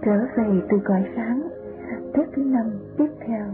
Trở về từ cõi sáng, Tết thứ 5 tiếp theo.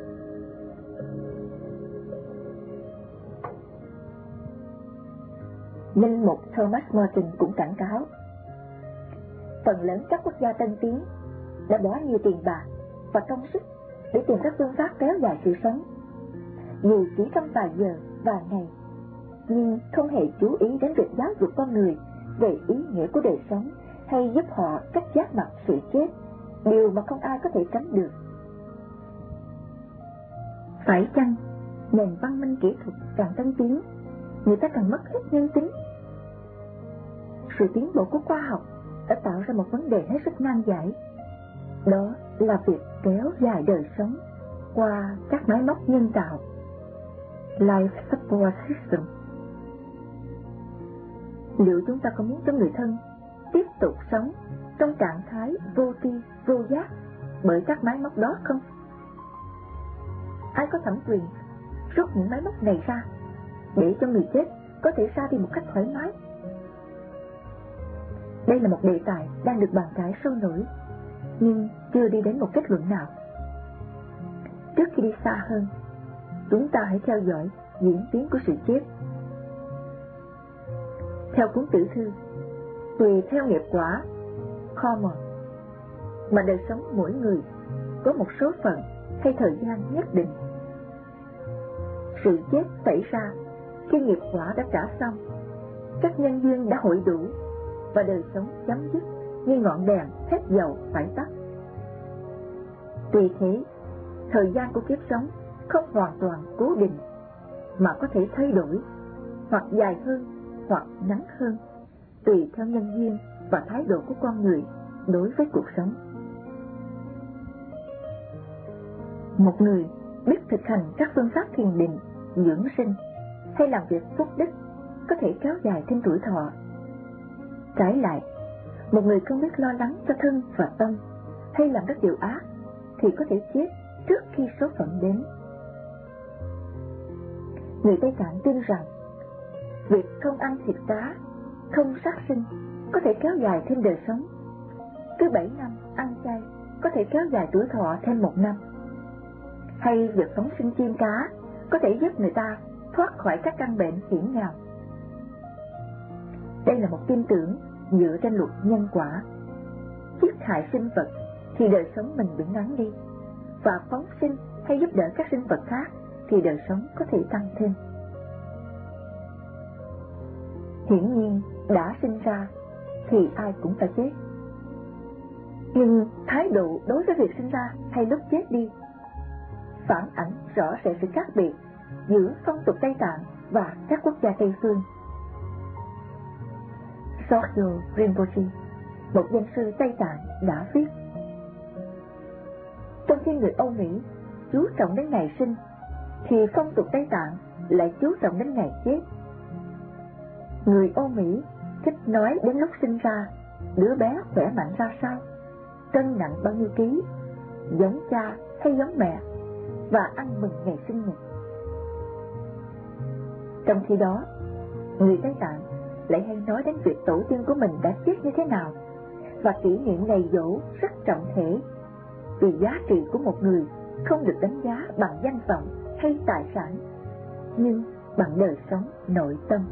Linh mục Thomas Merton cũng cảnh cáo, phần lớn các quốc gia tân tiến đã bỏ nhiều tiền bạc và công sức để tìm các phương pháp kéo dài sự sống, dù chỉ trong vài giờ, vài ngày, nhưng không hề chú ý đến việc giáo dục con người về ý nghĩa của đời sống hay giúp họ cách giác mặt sự chết, điều mà không ai có thể tránh được. Phải chăng nền văn minh kỹ thuật càng tân tiến, người ta càng mất hết nhân tính? Sự tiến bộ của khoa học đã tạo ra một vấn đề hết sức nan giải, đó là việc kéo dài đời sống qua các máy móc nhân tạo, Life Support System. Liệu chúng ta có muốn cho người thân tiếp tục sống trong trạng thái vô tri, vô giác bởi các máy móc đó không? Ai có thẩm quyền rút những máy móc này ra để cho người chết có thể ra đi một cách thoải mái? Đây là một đề tài đang được bàn cãi sôi nổi, nhưng chưa đi đến một kết luận nào. Trước khi đi xa hơn, chúng ta hãy theo dõi diễn tiến của sự chết. Theo cuốn tiểu thư Tùy theo nghiệp quả Karma, mà đời sống mỗi người có một số phận hay thời gian nhất định. Sự chết xảy ra khi nghiệp quả đã trả xong, các nhân duyên đã hội đủ và đời sống chấm dứt như ngọn đèn hết dầu phải tắt. Tuy thế, thời gian của kiếp sống không hoàn toàn cố định, mà có thể thay đổi, hoặc dài hơn hoặc ngắn hơn, tùy theo nhân duyên và thái độ của con người đối với cuộc sống. Một người biết thực hành các phương pháp thiền định, dưỡng sinh hay làm việc phúc đức có thể kéo dài thêm tuổi thọ. Trái lại, một người không biết lo lắng cho thân và tâm hay làm các điều ác thì có thể chết trước khi số phận đến. Người Tây Tạng tin rằng việc không ăn thịt cá, không sát sinh có thể kéo dài thêm đời sống. Cứ 7 năm ăn chay có thể kéo dài tuổi thọ thêm 1 năm. Hay việc phóng sinh chim cá có thể giúp người ta thoát khỏi các căn bệnh hiểm nghèo. Đây là một tin tưởng dựa trên luật nhân quả. Giết hại sinh vật thì đời sống mình bị ngắn đi, và phóng sinh hay giúp đỡ các sinh vật khác thì đời sống có thể tăng thêm. Hiển nhiên đã sinh ra thì ai cũng phải chết, nhưng thái độ đối với việc sinh ra hay lúc chết đi phản ảnh rõ rệt sự khác biệt giữa phong tục Tây Tạng và các quốc gia Tây phương. Sorgyo Rinpoche, một danh sư Tây Tạng, đã viết: trong khi người Âu Mỹ chú trọng đến ngày sinh, thì phong tục Tây Tạng lại chú trọng đến ngày chết. Người Âu Mỹ thích nói đến lúc sinh ra, đứa bé khỏe mạnh ra sao, cân nặng bao nhiêu ký, giống cha hay giống mẹ, và ăn mừng ngày sinh nhật. Trong khi đó, người Tây Tạng lại hay nói đến việc tổ tiên của mình đã chết như thế nào, và kỷ niệm ngày giỗ rất trọng thể, vì giá trị của một người không được đánh giá bằng danh vọng hay tài sản, nhưng bằng đời sống nội tâm.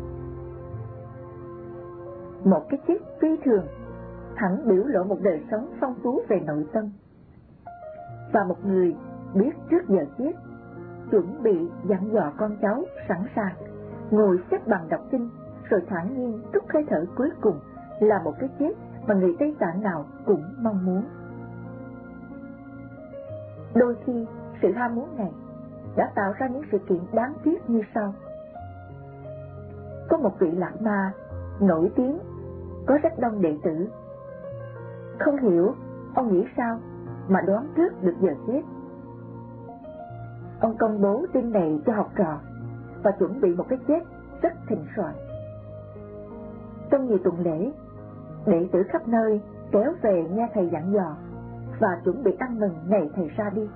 Một cái chết phi thường hẳn biểu lộ một đời sống phong phú về nội tâm. Và một người biết trước giờ chết, chuẩn bị dặn dò con cháu sẵn sàng ngồi xếp bằng đọc kinh, rồi thản nhiên trút hơi thở cuối cùng, là một cái chết mà người Tây Tạng nào cũng mong muốn. Đôi khi sự ham muốn này đã tạo ra những sự kiện đáng tiếc như sau. Có một vị Lạc Ma nổi tiếng, có rất đông đệ tử. Không hiểu ông nghĩ sao mà đoán trước được giờ chết. Ông công bố tin này cho học trò và chuẩn bị một cái chết rất thịnh soạn. Trong nhiều tuần lễ, đệ tử khắp nơi kéo về nghe thầy dặn dò và chuẩn bị ăn mừng ngày thầy ra đi.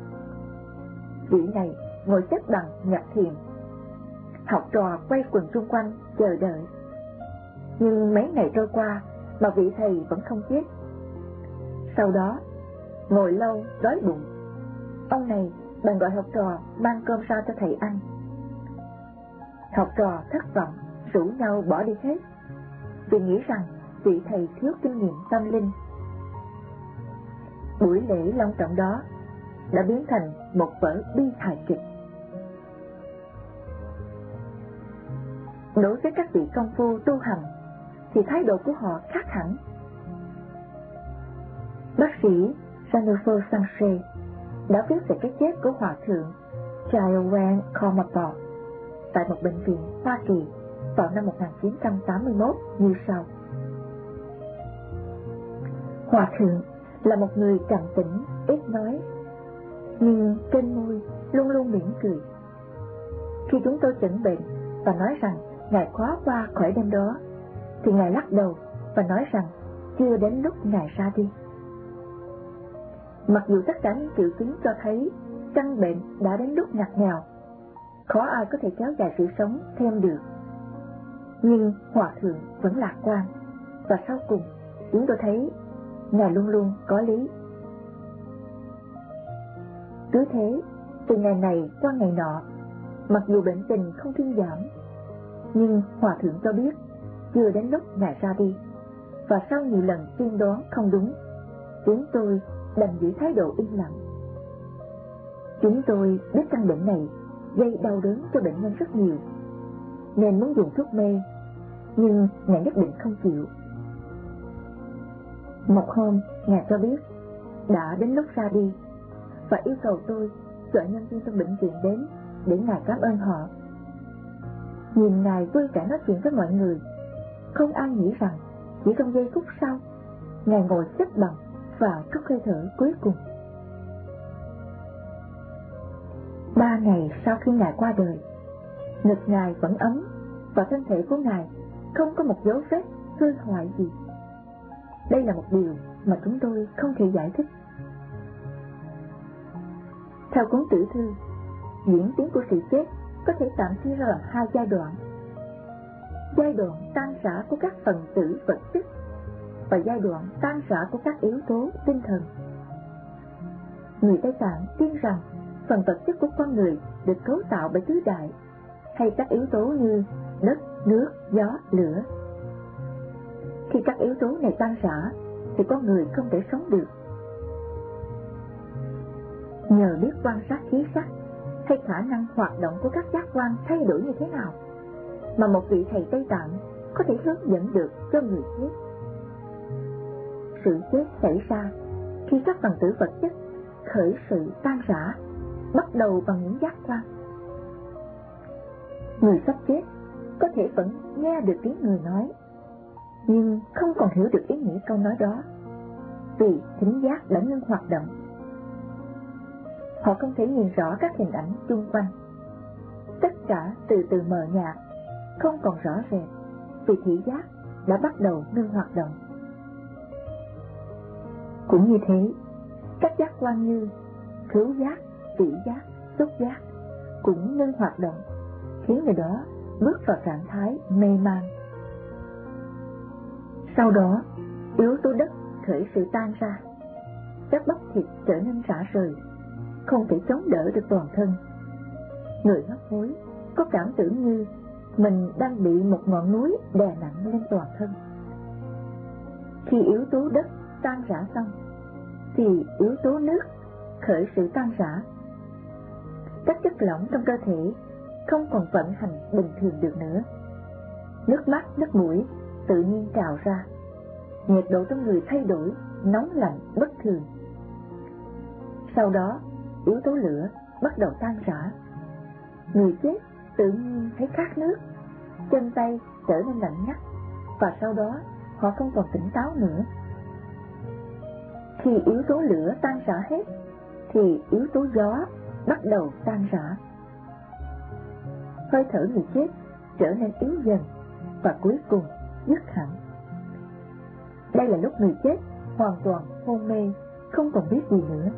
Vị này ngồi xếp bằng nhập thiền, học trò quay quần xung quanh chờ đợi. Nhưng mấy ngày trôi qua mà vị thầy vẫn không chết. Sau đó, ngồi lâu đói bụng, ông này bèn gọi học trò mang cơm ra cho thầy ăn. Học trò thất vọng, rủ nhau bỏ đi hết, vì nghĩ rằng vị thầy thiếu kinh nghiệm tâm linh. Buổi lễ long trọng đó đã biến thành một vở bi hài kịch. Đối với các vị công phu tu hành thì thái độ của họ khác hẳn. Bác sĩ Jennifer Sanchez đã viết về cái chết của Hòa thượng Children Comapo tại một bệnh viện Hoa Kỳ vào năm 1981 như sau. Hòa thượng là một người trầm tĩnh, ít nói, nhưng trên môi luôn luôn mỉm cười. Khi chúng tôi chẩn bệnh và nói rằng Ngài khó qua khỏi đêm đó, thì Ngài lắc đầu và nói rằng chưa đến lúc Ngài ra đi. Mặc dù tất cả những triệu chứng cho thấy căn bệnh đã đến lúc ngặt nghèo, khó ai có thể kéo dài sự sống thêm được, nhưng Hòa thượng vẫn lạc quan, và sau cùng chúng tôi thấy Ngài luôn luôn có lý. Cứ thế, từ ngày này qua ngày nọ, mặc dù bệnh tình không thuyên giảm, nhưng Hòa thượng cho biết chưa đến lúc Ngài ra đi, và sau nhiều lần tiên đoán không đúng, chúng tôi đành giữ thái độ im lặng. Chúng tôi biết căn bệnh này gây đau đớn cho bệnh nhân rất nhiều, nên muốn dùng thuốc mê, nhưng Ngài nhất định không chịu. Một hôm, Ngài cho biết đã đến lúc ra đi, và yêu cầu tôi gọi nhân viên trong bệnh viện đến để Ngài cảm ơn họ. Nhìn Ngài vui vẻ nói chuyện với mọi người, không ai nghĩ rằng chỉ trong giây phút sau, Ngài ngồi xếp bằng vào chút hơi thở cuối cùng. 3 ngày sau khi Ngài qua đời, ngực Ngài vẫn ấm và thân thể của Ngài không có một dấu vết hư hoại gì. Đây là một điều mà chúng tôi không thể giải thích. Theo cuốn Tử Thư, diễn tiến của sự chết có thể tạm chia ra làm 2 giai đoạn. Giai đoạn tan rã của các phần tử vật chất và giai đoạn tan rã của các yếu tố tinh thần. Người Tây Tạng tin rằng phần vật chất của con người được cấu tạo bởi tứ đại, hay các yếu tố như đất, nước, gió, lửa. Khi các yếu tố này tan rã thì con người không thể sống được. Nhờ biết quan sát khí sắc hay khả năng hoạt động của các giác quan thay đổi như thế nào, mà một vị thầy Tây Tạng có thể hướng dẫn được cho người chết. Sự chết xảy ra khi các phần tử vật chất khởi sự tan rã, bắt đầu bằng những giác quan. Người sắp chết có thể vẫn nghe được tiếng người nói, nhưng không còn hiểu được ý nghĩa câu nói đó, vì thính giác đã ngưng hoạt động. Họ không thể nhìn rõ các hình ảnh xung quanh. Tất cả từ từ mờ nhạt, không còn rõ rệt, vì thị giác đã bắt đầu ngưng hoạt động. Cũng như thế, các giác quan như khứu giác, vị giác, xúc giác cũng ngưng hoạt động, khiến người đó bước vào trạng thái mê man. Sau đó, yếu tố đất khởi sự tan ra, các bắp thịt trở nên rã rời, không thể chống đỡ được toàn thân. Người hấp hối có cảm tưởng như mình đang bị một ngọn núi đè nặng lên toàn thân. Khi yếu tố đất tan rã xong, thì yếu tố nước khởi sự tan rã. Các chất lỏng trong cơ thể không còn vận hành bình thường được nữa. Nước mắt, nước mũi tự nhiên trào ra. Nhiệt độ trong người thay đổi, nóng lạnh bất thường. Sau đó, yếu tố lửa bắt đầu tan rã. Người chết tự nhiên thấy khát nước, chân tay trở nên lạnh ngắt, và sau đó họ không còn tỉnh táo nữa. Khi yếu tố lửa tan rã hết, thì yếu tố gió bắt đầu tan rã. Hơi thở người chết trở nên yếu dần và cuối cùng dứt hẳn. Đây là lúc người chết hoàn toàn hôn mê, không còn biết gì nữa.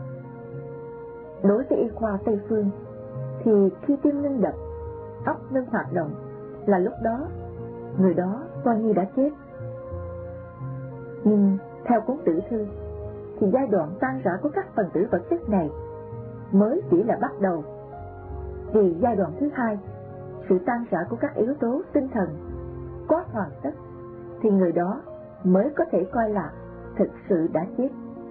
Đối với y khoa Tây phương thì khi tim ngưng đập, óc ngưng hoạt động, là lúc đó người đó coi như đã chết. Nhưng theo cuốn Tử Thư, thì giai đoạn tan rã của các phần tử vật chất này mới chỉ là bắt đầu. Vì giai đoạn thứ hai, sự tan rã của các yếu tố tinh thần có hoàn tất, thì người đó mới có thể coi là thực sự đã chết.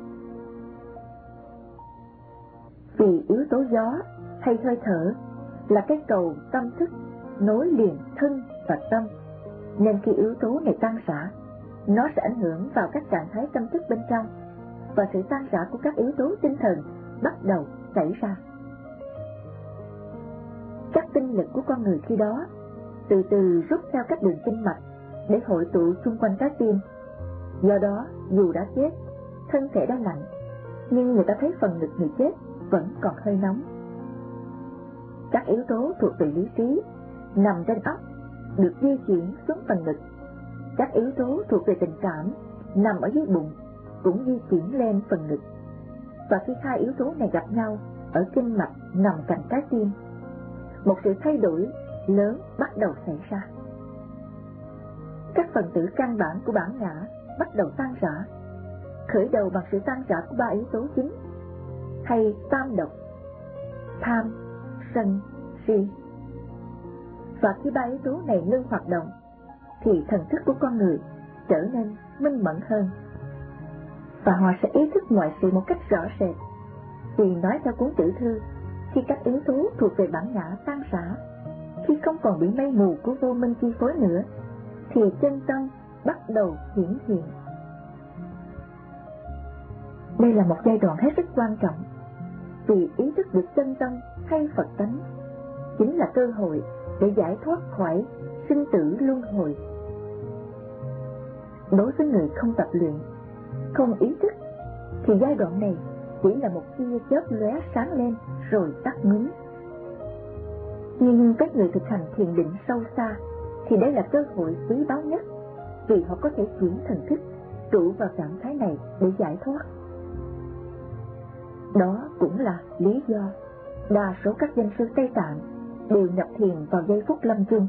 Vì yếu tố gió hay hơi thở là cái cầu tâm thức nối liền thân và tâm, nên khi yếu tố này tan rã, nó sẽ ảnh hưởng vào các trạng thái tâm thức bên trong, và sự tan rã của các yếu tố tinh thần bắt đầu xảy ra. Các tinh lực của con người khi đó từ từ rút theo các đường kinh mạch để hội tụ xung quanh trái tim. Do đó, dù đã chết, thân thể đã lạnh, nhưng người ta thấy phần ngực người chết vẫn còn hơi nóng. Các yếu tố thuộc về lý trí nằm trên óc được di chuyển xuống phần ngực. Các yếu tố thuộc về tình cảm nằm ở dưới bụng cũng di chuyển lên phần ngực. Và khi hai yếu tố này gặp nhau ở kinh mạch nằm cạnh trái tim, một sự thay đổi lớn bắt đầu xảy ra. Các phần tử căn bản của bản ngã bắt đầu tan rã, khởi đầu bằng sự tan rã của ba yếu tố chính hay tam độc: tham, sân, si. Và khi ba yếu tố này ngưng hoạt động, thì thần thức của con người trở nên minh mẫn hơn, và họ sẽ ý thức mọi sự một cách rõ rệt. Vì nói theo cuốn tiểu thư, khi các yếu tố thuộc về bản ngã tan rã, khi không còn bị mây mù của vô minh chi phối nữa, thì chân tâm bắt đầu hiển hiện. Đây là một giai đoạn hết sức quan trọng, vì ý thức được chân tâm hay Phật tánh chính là cơ hội để giải thoát khỏi sinh tử luân hồi. Đối với người không tập luyện, không ý thức, thì giai đoạn này chỉ là một tia chớp lóe sáng lên rồi tắt ngúm. Nhưng các người thực hành thiền định sâu xa thì đây là cơ hội quý báu nhất, vì họ có thể chuyển thần thức trụ vào trạng thái này để giải thoát. Đó cũng là lý do đa số các danh sư Tây Tạng đều nhập thiền vào giây phút lâm chung.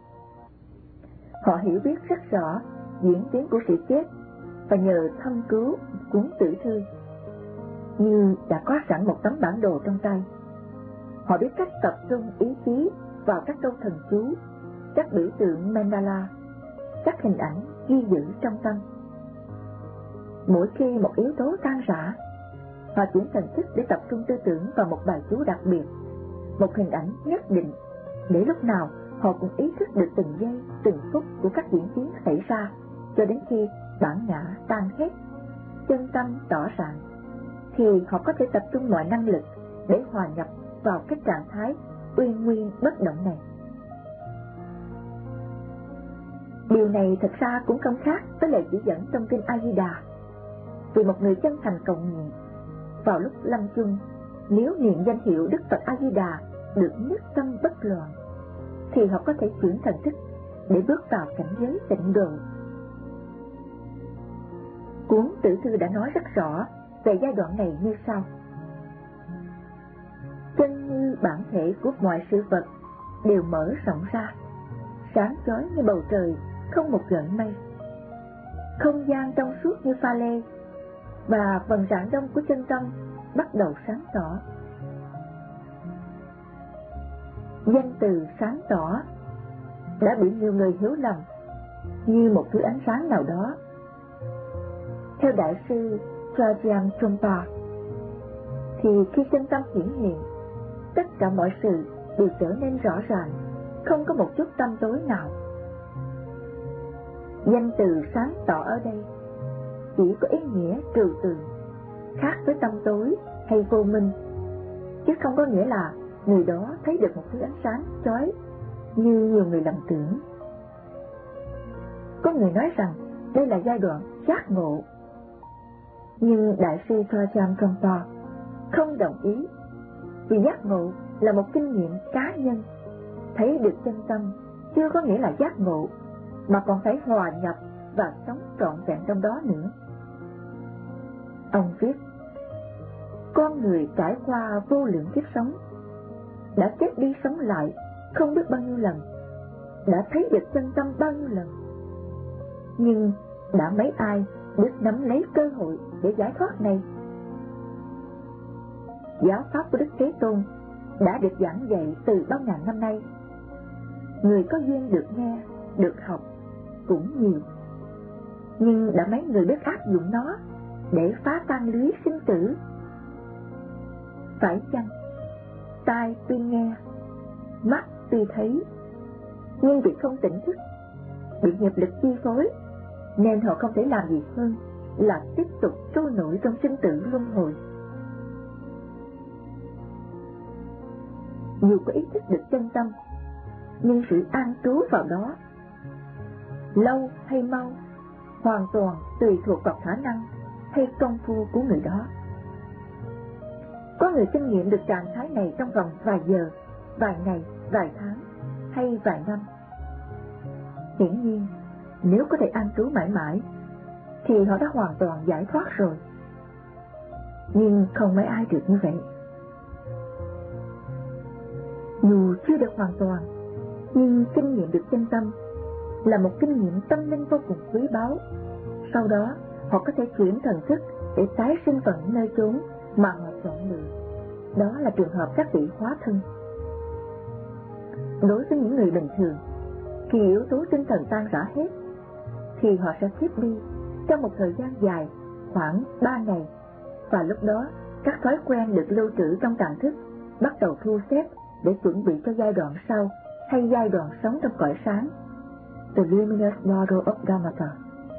Họ hiểu biết rất rõ diễn tiến của sự chết, và nhờ thâm cứu cuốn tử thư như đã có sẵn một tấm bản đồ trong tay. Họ biết cách tập trung ý chí vào các câu thần chú, các biểu tượng mandala, các hình ảnh ghi giữ trong tâm. Mỗi khi một yếu tố tan rã, họ chuyển thần thức để tập trung tư tưởng vào một bài chú đặc biệt, một hình ảnh nhất định, để lúc nào họ cũng ý thức được từng giây, từng phút của các diễn tiến xảy ra, cho đến khi bản ngã tan hết, chân tâm tỏ ràng, thì họ có thể tập trung mọi năng lực để hòa nhập vào cái trạng thái uyên nguyên bất động này. Điều này thật ra cũng không khác với lời chỉ dẫn trong kinh A Di Đà. Vì một người chân thành cầu nguyện, vào lúc lâm chung, nếu niệm danh hiệu Đức Phật A Di Đà được nhất tâm bất loạn, thì họ có thể chuyển thần thức để bước vào cảnh giới tịnh độ. Cuốn tử thư đã nói rất rõ về giai đoạn này như sau: chân như bản thể của mọi sự vật đều mở rộng ra, sáng chói như bầu trời không một gợn mây, không gian trong suốt như pha lê, và phần rạng đông của chân tâm bắt đầu sáng tỏ. Danh từ sáng tỏ đã bị nhiều người hiểu lầm như một thứ ánh sáng nào đó. Theo đại sư Trajan Trungpa, thì khi chân tâm hiển hiện, tất cả mọi sự đều trở nên rõ ràng, không có một chút tăm tối nào. Danh từ sáng tỏ ở đây chỉ có ý nghĩa trừu tượng, khác với tăm tối hay vô minh, chứ không có nghĩa là người đó thấy được một thứ ánh sáng chói như nhiều người lầm tưởng. Có người nói rằng đây là giai đoạn giác ngộ, nhưng đại sư Trajan Trungpa không đồng ý, vì giác ngộ là một kinh nghiệm cá nhân. Thấy được chân tâm chưa có nghĩa là giác ngộ, mà còn phải hòa nhập và sống trọn vẹn trong đó nữa. Ông viết: con người trải qua vô lượng kiếp sống, đã chết đi sống lại không biết bao nhiêu lần, đã thấy được chân tâm bao nhiêu lần, nhưng đã mấy ai biết nắm lấy cơ hội để giải thoát này. Giáo pháp của Đức Thế Tôn đã được giảng dạy từ bao ngàn năm nay. Người có duyên được nghe, được học cũng nhiều, nhưng đã mấy người biết áp dụng nó để phá tan lưới sinh tử? Phải chăng tai tuy nghe, mắt tuy thấy, nhưng vì không tỉnh thức, bị nghiệp lực chi phối, nên họ không thể làm gì hơn là tiếp tục trôi nổi trong sinh tử luân hồi? Dù có ý thức được chân tâm, nhưng sự an trú vào đó lâu hay mau hoàn toàn tùy thuộc vào khả năng hay công phu của người đó. Có người kinh nghiệm được trạng thái này trong vòng vài giờ, vài ngày, vài tháng hay vài năm. Hiển nhiên, nếu có thể an trú mãi mãi thì họ đã hoàn toàn giải thoát rồi. Nhưng không mấy ai được như vậy. Dù chưa được hoàn toàn, nhưng kinh nghiệm được chân tâm là một kinh nghiệm tâm linh vô cùng quý báu. Sau đó, họ có thể chuyển thần thức để tái sinh vào những nơi chốn mà họ chọn lựa. Đó là trường hợp các vị hóa thân. Đối với những người bình thường, khi yếu tố tinh thần tan rã hết, thì họ sẽ thiếp đi trong một thời gian dài, khoảng 3 ngày. Và lúc đó, các thói quen được lưu trữ trong tàng thức bắt đầu thu xếp để chuẩn bị cho giai đoạn sau, hay giai đoạn sống trong cõi sáng, The Luminous Model of Dharmata.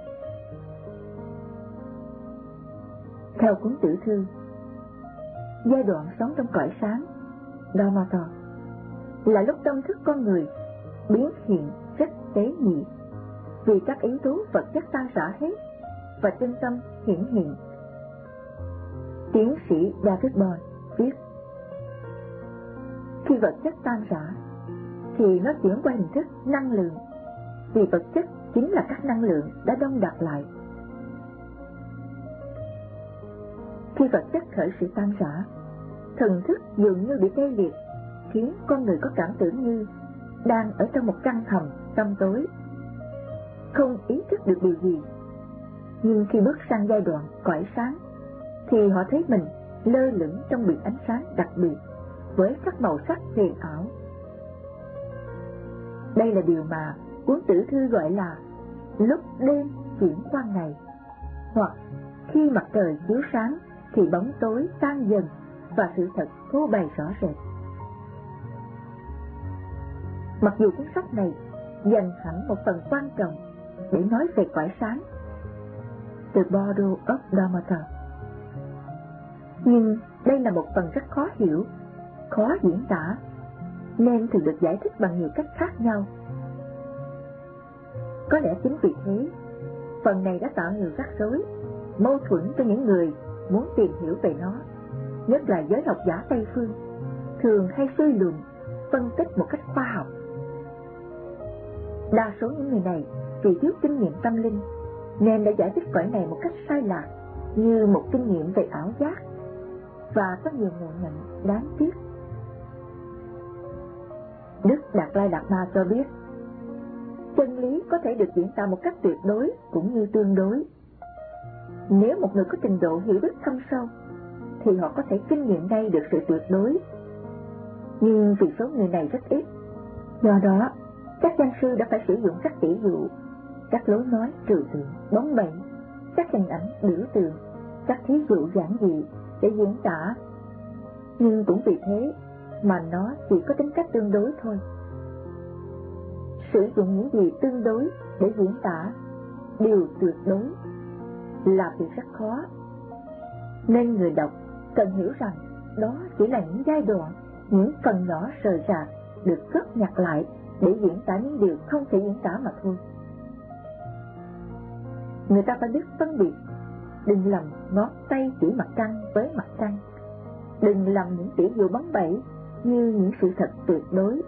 Theo cuốn tiểu thư, giai đoạn sống trong cõi sáng, Dharmata, là lúc tâm thức con người biến hiện rất tế nhị, vì các yếu tố vật chất tan rã hết và chân tâm hiển hiện. Tiến sĩ David Bohm viết: khi vật chất tan rã thì nó chuyển qua hình thức năng lượng, vì vật chất chính là các năng lượng đã đông đặc lại. Khi vật chất khởi sự tan rã, thần thức dường như bị tê liệt, khiến con người có cảm tưởng như đang ở trong một căn hầm tăm tối, không ý thức được điều gì. Nhưng khi bước sang giai đoạn cõi sáng, thì họ thấy mình lơ lửng trong biển ánh sáng đặc biệt với các màu sắc huyền ảo. Đây là điều mà cuốn tiểu thư gọi là lúc đêm chuyển qua ngày, hoặc khi mặt trời chiếu sáng thì bóng tối tan dần và sự thật phô bày rõ rệt. Mặc dù cuốn sách này dành hẳn một phần quan trọng để nói về cõi sáng, The Model of Dharmata, nhưng đây là một phần rất khó hiểu, khó diễn tả, nên thường được giải thích bằng nhiều cách khác nhau. Có lẽ chính vì thế, phần này đã tạo nhiều rắc rối, mâu thuẫn cho những người muốn tìm hiểu về nó, nhất là giới học giả Tây phương, thường hay suy luận, phân tích một cách khoa học. Đa số những người này vì thiếu kinh nghiệm tâm linh nên đã giải thích cõi này một cách sai lạc, như một kinh nghiệm về ảo giác, và có nhiều ngộ nhận đáng tiếc. Đức Đạt Lai Lạt Ma cho biết, chân lý có thể được diễn tả một cách tuyệt đối cũng như tương đối. Nếu một người có trình độ hiểu biết thâm sâu, thì họ có thể kinh nghiệm ngay được sự tuyệt đối. Nhưng vì số người này rất ít, do đó các văn sư đã phải sử dụng các tỷ dụ, các lối nói trừu tượng, bóng bẩy, các hình ảnh biểu tượng, các thí dụ giản dị để diễn tả. Nhưng cũng vì thế mà nó chỉ có tính cách tương đối thôi. Sử dụng những gì tương đối để diễn tả điều tuyệt đối là việc rất khó. Nên người đọc cần hiểu rằng đó chỉ là những giai đoạn, những phần nhỏ rời rạc được góp nhặt lại để diễn tả những điều không thể diễn tả mà thôi. Người ta phải biết phân biệt, đừng lầm ngón tay chỉ mặt trăng với mặt trăng, đừng lầm những tỷ dụ bóng bẩy như những sự thật tuyệt đối.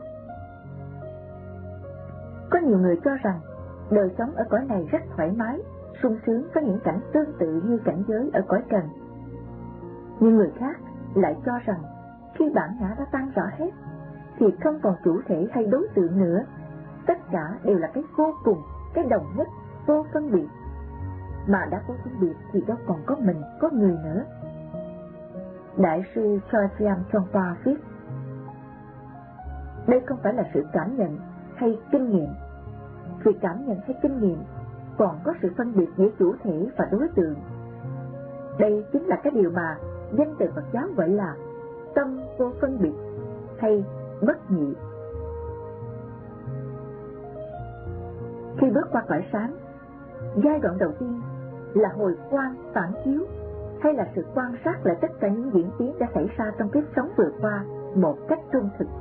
Có nhiều người cho rằng đời sống ở cõi này rất thoải mái, sung sướng với những cảnh tương tự như cảnh giới ở cõi trần. Nhưng người khác lại cho rằng khi bản ngã đã tan rõ hết thì không còn chủ thể hay đối tượng nữa, tất cả đều là cái vô cùng, cái đồng nhất, vô phân biệt. mà đã có phân biệt thì đâu còn có mình, có người nữa. Đại sư Chogyam Trungpa viết: đây không phải là sự cảm nhận hay kinh nghiệm. Vì cảm nhận hay kinh nghiệm còn có sự phân biệt giữa chủ thể và đối tượng. Đây chính là cái điều mà danh từ Phật giáo gọi là tâm vô phân biệt hay bất nhị. Khi bước qua cõi sáng, giai đoạn đầu tiên là hồi quang phản chiếu, hay là sự quan sát lại tất cả những diễn tiến đã xảy ra trong kiếp sống vừa qua một cách trung thực.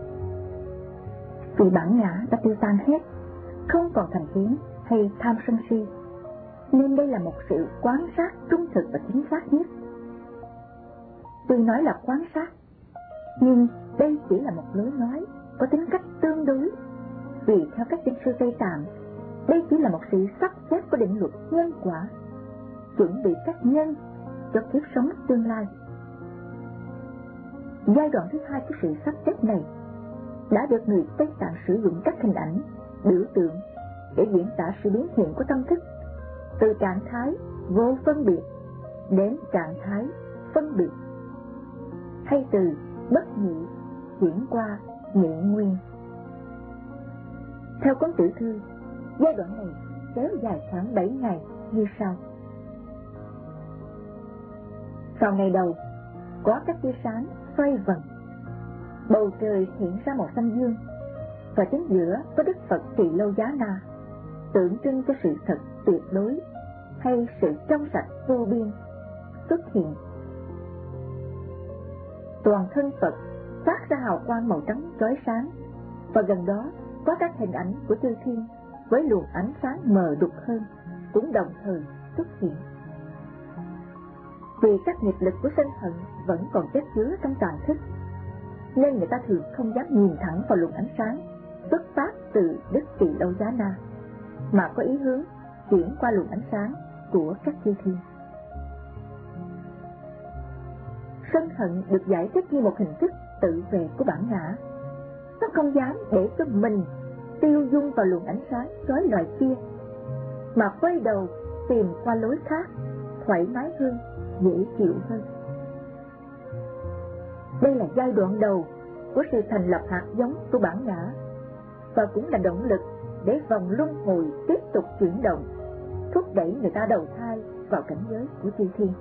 Vì bản ngã đã tiêu tan hết, không còn thành kiến hay tham sân si, nên đây là một sự quan sát trung thực và chính xác nhất. Tuy nói là quan sát, nhưng đây chỉ là một lối nói có tính cách tương đối, vì theo các kinh sư Tây Tạng, đây chỉ là một sự sắp xếp của định luật nhân quả, chuẩn bị các nhân cho kiếp sống tương lai. Giai đoạn thứ hai của sự sắp xếp này đã được người Tây Tạng sử dụng các hình ảnh, biểu tượng để diễn tả sự biến hiện của tâm thức, từ trạng thái vô phân biệt đến trạng thái phân biệt, hay từ bất nhị chuyển qua nhị nguyên. Theo cuốn tiểu thư, giai đoạn này kéo dài khoảng 7 ngày như sau. Vào ngày đầu, có các tia sáng xoay vần, bầu trời hiện ra màu xanh dương, và chính giữa có Đức Phật Tỳ Lô Giá Na, tượng trưng cho sự thật tuyệt đối hay sự trong sạch vô biên xuất hiện. Toàn thân Phật phát ra hào quang màu trắng chói sáng, và gần đó có các hình ảnh của chư thiên với luồng ánh sáng mờ đục hơn cũng đồng thời xuất hiện. Vì các nghiệp lực của sân hận vẫn còn chất chứa trong tàn thức, nên người ta thường không dám nhìn thẳng vào luồng ánh sáng xuất phát từ Đức Tỳ Lô Giá Na, mà có ý hướng chuyển qua luồng ánh sáng của các chư thiên. Sân hận được giải thích như một hình thức tự vệ của bản ngã. Nó không dám để cho mình tiêu dung vào luồng ánh sáng chói lọi kia, mà quay đầu tìm qua lối khác, thoải mái hơn, dễ chịu hơn. Đây là giai đoạn đầu của sự thành lập hạt giống của bản ngã, và cũng là động lực để vòng luân hồi tiếp tục chuyển động, thúc đẩy người ta đầu thai vào cảnh giới của chư thiên.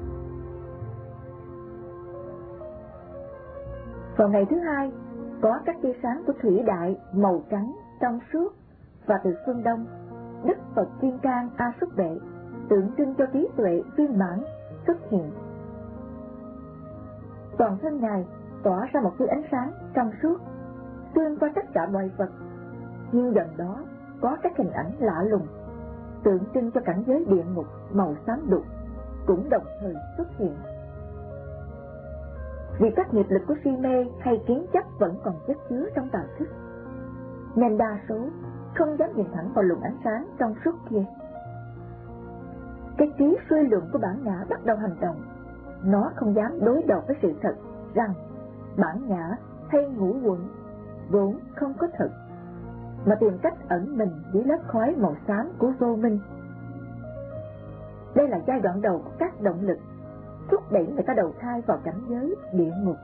Vào ngày thứ hai, có các tia sáng của thủy đại màu trắng trong suốt, và từ phương đông, Đức Phật Kim Cang A Xúc Đệ, tượng trưng cho trí tuệ viên mãn, xuất hiện. Toàn thân Ngài tỏa ra một thứ ánh sáng trong suốt, xuyên qua tất cả mọi vật, nhưng gần đó có các hình ảnh lạ lùng, tượng trưng cho cảnh giới địa ngục màu xám đục, cũng đồng thời xuất hiện. Vì các nghiệp lực của si mê hay kiến chấp vẫn còn chất chứa trong tàn thức, nên đa số không dám nhìn thẳng vào luồng ánh sáng trong suốt kia. Cái trí suy luận của bản ngã bắt đầu hành động. Nó không dám đối đầu với sự thật rằng bản ngã hay ngũ uẩn vốn không có thật, mà tìm cách ẩn mình dưới lớp khói màu xám của vô minh. Đây là giai đoạn đầu của các động lực thúc đẩy người ta đầu thai vào cảnh giới địa ngục.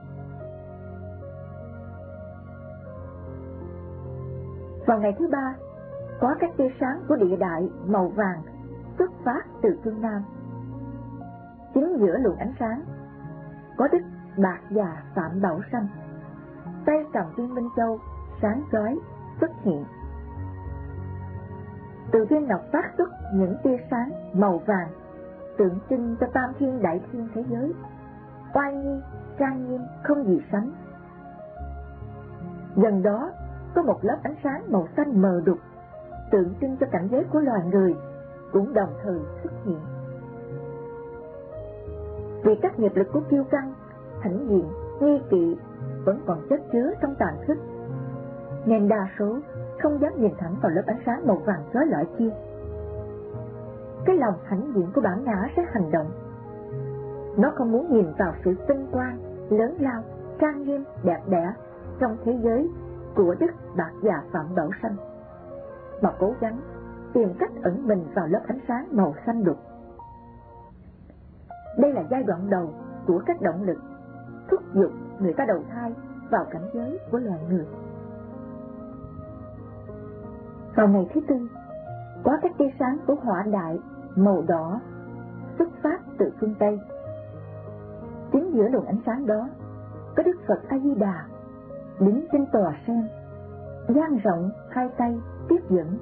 Vào ngày thứ ba, có các tia sáng của địa đại màu vàng xuất phát từ phương Nam. Chính giữa luồng ánh sáng có Đức Bạc Già Phạm Bảo Sanh, tay cầm viên minh châu sáng chói xuất hiện. Từ viên ngọc phát xuất những tia sáng màu vàng, tượng trưng cho tam thiên đại thiên thế giới, oai nghi trang nghiêm không gì sánh. Gần đó có một lớp ánh sáng màu xanh mờ đục, tượng trưng cho cảnh giới của loài người, cũng đồng thời xuất hiện. Vì các nghiệp lực của kiêu căng, hãnh diện, nghi kỵ vẫn còn chất chứa trong tàn thức, nên đa số không dám nhìn thẳng vào lớp ánh sáng màu vàng chói lọi kia. Cái lòng hãnh diện của bản ngã sẽ hành động. Nó không muốn nhìn vào sự tinh quang, lớn lao, trang nghiêm, đẹp đẽ trong thế giới của Đức Bạc Già Phạm Bảo Sanh, mà cố gắng tìm cách ẩn mình vào lớp ánh sáng màu xanh lục. Đây là giai đoạn đầu của các động lực thúc giục người ta đầu thai vào cảnh giới của loài người. Vào ngày thứ tư, có các tia sáng của hỏa đại màu đỏ xuất phát từ phương Tây. Chính giữa luồng ánh sáng đó có Đức Phật A Di Đà đứng trên tòa sen, dang rộng hai tay tiếp dẫn.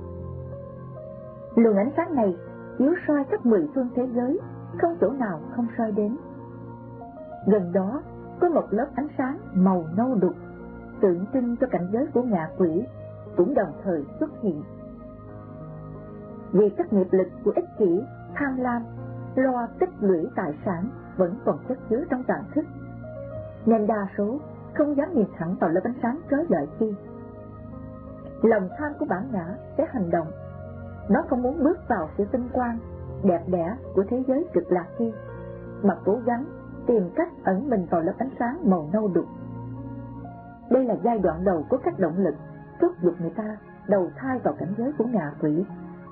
Luồng ánh sáng này chiếu soi khắp 10 phương thế giới, không chỗ nào không soi đến. Gần đó có một lớp ánh sáng màu nâu đục tượng trưng cho cảnh giới của ngạ quỷ cũng đồng thời xuất hiện. Vì các nghiệp lực của ích kỷ, tham lam, lo tích lũy tài sản vẫn còn chất chứa trong tạng thức, nên đa số không dám nhìn thẳng vào lớp ánh sáng trói lọi kia. Lòng tham của bản ngã sẽ hành động. Nó không muốn bước vào sự tinh quang đẹp đẽ của thế giới cực lạc kia, mà cố gắng tìm cách ẩn mình vào lớp ánh sáng màu nâu đục. Đây là giai đoạn đầu của các động lực thúc giục người ta đầu thai vào cảnh giới của ngạ quỷ.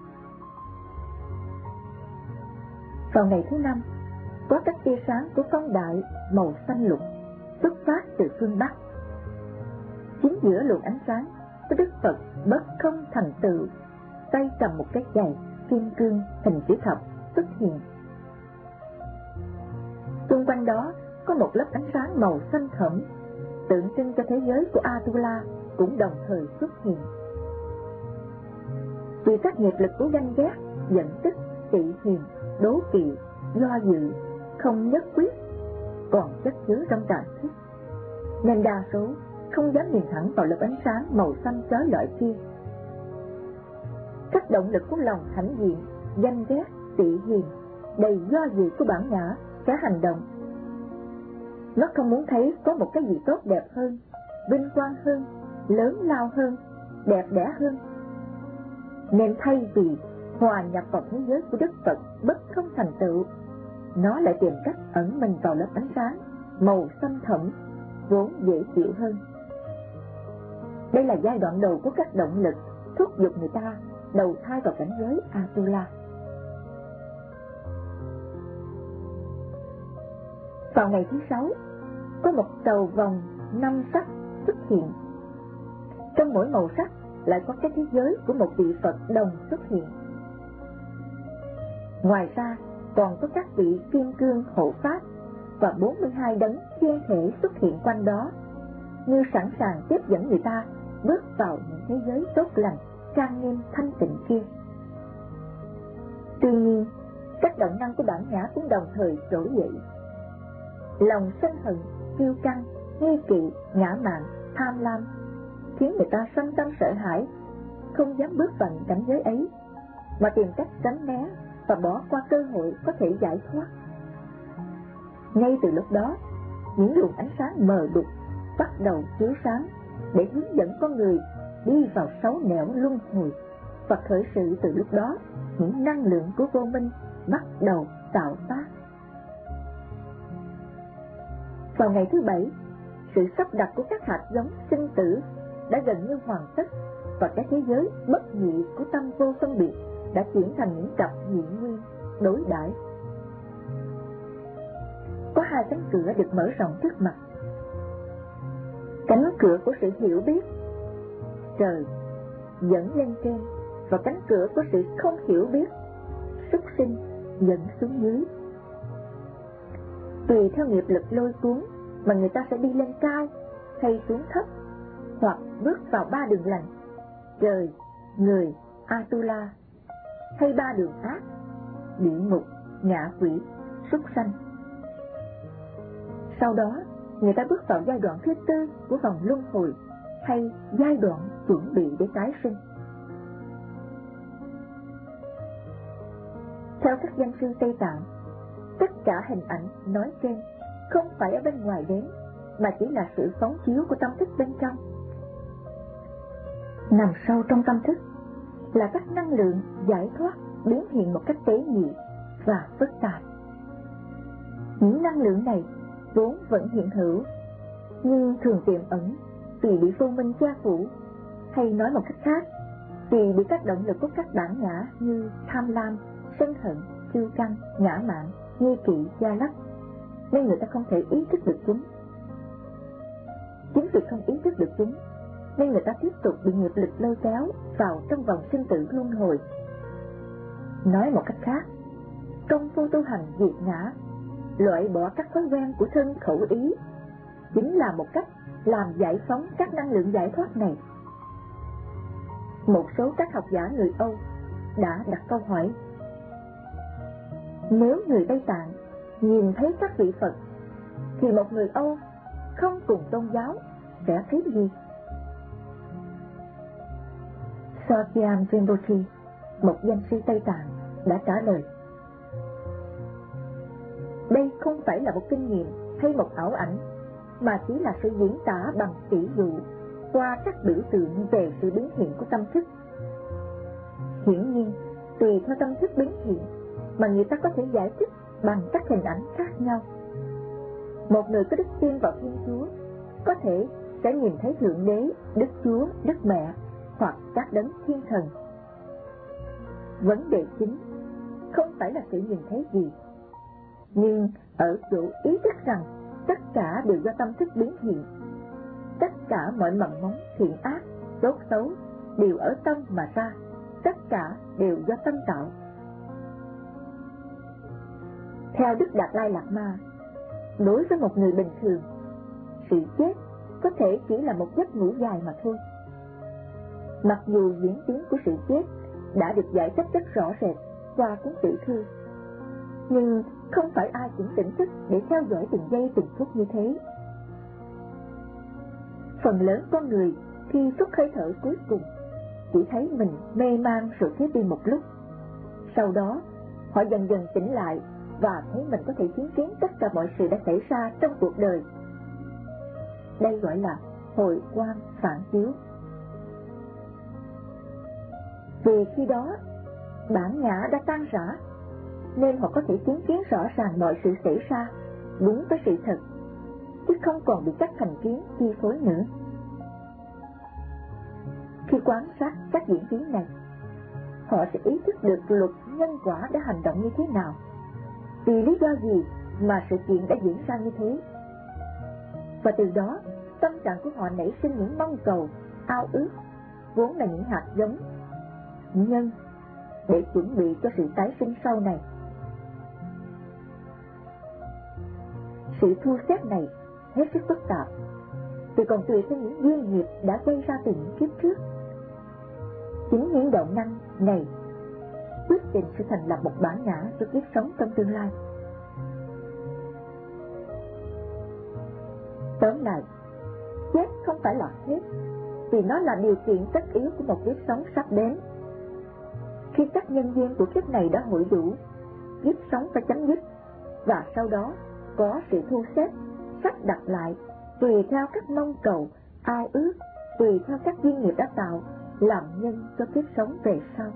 Vào ngày thứ năm, có các tia sáng của phong đại màu xanh lục xuất phát từ phương Bắc. Chính giữa luồng ánh sáng có Đức Phật bất không thành tựu, tay cầm một cái chày kim cương hình chữ thập xuất hiện. Xung quanh đó có một lớp ánh sáng màu xanh thẫm tượng trưng cho thế giới của Atula cũng đồng thời xuất hiện. Vì các nghiệp lực của ganh ghét, giận tức, tị hiềm, đố kỵ, do dự, không nhất quyết còn chất chứa trong tạng thức, nên đa số không dám nhìn thẳng vào lớp ánh sáng màu xanh chói lọi kia. Các động lực của lòng hãnh diện, ganh ghét, tị hiềm, đầy do dự của bản ngã sẽ hành động. Nó không muốn thấy có một cái gì tốt đẹp hơn, vinh quang hơn, lớn lao hơn, đẹp đẽ hơn. Nên thay vì hòa nhập vào thế giới của Đức Phật bất không thành tựu, nó lại tìm cách ẩn mình vào lớp ánh sáng màu xanh thẫm vốn dễ chịu hơn. Đây là giai đoạn đầu của các động lực thúc giục người ta đầu thai vào cảnh giới Atula. Vào ngày thứ 6, có một cầu vòng 5 sắc xuất hiện. Trong mỗi màu sắc lại có cái thế giới của một vị Phật đồng xuất hiện. Ngoài ra còn có các vị kim cương hộ pháp và 42 đấng thiên thể xuất hiện quanh đó, như sẵn sàng tiếp dẫn người ta bước vào những thế giới tốt lành, trang nghiêm thanh tịnh kia. Tuy nhiên, các động năng của bản ngã cũng đồng thời trỗi dậy. Lòng sân hận, kiêu căng, nghi kỵ, ngã mạn, tham lam khiến người ta sanh tâm sợ hãi, không dám bước vào cảnh giới ấy, mà tìm cách tránh né và bỏ qua cơ hội có thể giải thoát. Ngay từ lúc đó, những luồng ánh sáng mờ đục bắt đầu chiếu sáng để hướng dẫn con người đi vào sáu nẻo luân hồi, và khởi sự từ lúc đó những năng lượng của vô minh bắt đầu tạo phát. Vào ngày thứ 7, sự sắp đặt của các hạt giống sinh tử đã gần như hoàn tất, và cái thế giới bất nhị của tâm vô phân biệt đã chuyển thành những cặp nhị nguyên đối đãi. Có hai cánh cửa được mở rộng trước mặt. Cánh cửa của sự hiểu biết, trời, dẫn lên trên, và cánh cửa của sự không hiểu biết, súc sinh, dẫn xuống dưới. Tùy theo nghiệp lực lôi cuốn mà người ta sẽ đi lên cao hay xuống thấp, hoặc bước vào ba đường lành, trời, người, Atula, hay ba đường ác, địa ngục, ngạ quỷ, súc sanh. Sau đó, người ta bước vào giai đoạn thứ tư của vòng luân hồi, hay giai đoạn chuẩn bị để tái sinh. Theo các danh sư Tây Tạng, tất cả hình ảnh nói trên không phải ở bên ngoài đến, mà chỉ là sự phóng chiếu của tâm thức bên trong. Nằm sâu trong tâm thức là các năng lượng giải thoát biến hiện một cách tế nhị và phức tạp. Những năng lượng này vốn vẫn hiện hữu, nhưng thường tiềm ẩn vì bị vô minh che phủ, hay nói một cách khác, Vì bị các động lực của các bản ngã như tham lam, sân hận, kiêu căng, ngã mạn, nghi kỵ, gia lắc, nên người ta không thể ý thức được chúng. Chính vì không ý thức được chúng, nên người ta tiếp tục bị nghiệp lực lôi kéo vào trong vòng sinh tử luân hồi. Nói một cách khác, công phu tu hành diệt ngã, loại bỏ các thói quen của thân khẩu ý, chính là một cách làm giải phóng các năng lượng giải thoát này. Một số các học giả người Âu đã đặt câu hỏi: nếu người Tây Tạng nhìn thấy các vị Phật, thì một người Âu không cùng tôn giáo sẽ thấy gì? Sogyam Rinpoche, một danh sư Tây Tạng, đã trả lời: đây không phải là một kinh nghiệm hay một ảo ảnh, mà chỉ là sự diễn tả bằng tỷ dụ qua các biểu tượng về sự biến hiện của tâm thức. Hiển nhiên, tùy theo tâm thức biến hiện mà người ta có thể giải thích bằng các hình ảnh khác nhau. Một người có đức tin vào Thiên Chúa có thể sẽ nhìn thấy Thượng Đế, Đức Chúa, Đức Mẹ hoặc các đấng thiên thần. Vấn đề chính không phải là sự nhìn thấy gì, nhưng ở chỗ ý thức rằng tất cả đều do tâm thức biến hiện. Tất cả mọi mầm móng thiện ác, tốt xấu đều ở tâm mà ra, tất cả đều do tâm tạo. Theo Đức Đạt Lai Lạt Ma, đối với một người bình thường, sự chết có thể chỉ là một giấc ngủ dài mà thôi. Mặc dù diễn tiến của sự chết đã được giải thích rất rõ rệt qua cuốn tiểu thư, nhưng không phải ai cũng tỉnh thức để theo dõi từng giây từng phút như thế. Phần lớn con người khi phút hơi thở cuối cùng chỉ thấy mình mê man rồi thiếp đi một lúc. Sau đó họ dần dần tỉnh lại và thấy mình có thể chứng kiến tất cả mọi sự đã xảy ra trong cuộc đời. Đây gọi là hồi quang phản chiếu. Vì khi đó bản ngã đã tan rã, nên họ có thể chứng kiến rõ ràng mọi sự xảy ra đúng với sự thật, chứ không còn bị các thành kiến chi phối nữa. Khi quan sát các diễn biến này, họ sẽ ý thức được luật nhân quả đã hành động như thế nào, vì lý do gì mà sự kiện đã diễn ra như thế. Và từ đó, tâm trạng của họ nảy sinh những mong cầu, ao ước, vốn là những hạt giống nhân để chuẩn bị cho sự tái sinh sau này. Sự thu xếp này hết sức phức tạp, vì còn tùy theo những duyên nghiệp đã gây ra từ những kiếp trước. Chính những động năng này quyết định sự thành lập một bản ngã cho kiếp sống trong tương lai. Tóm lại, chết không phải là hết, vì nó là điều kiện tất yếu của một kiếp sống sắp đến. Khi các nhân duyên của kiếp này đã hội đủ, kiếp sống phải chấm dứt, và sau đó có sự thu xếp, sắp đặt lại tùy theo các mong cầu, ao ước, tùy theo các duyên nghiệp đã tạo, làm nhân cho kiếp sống về sau.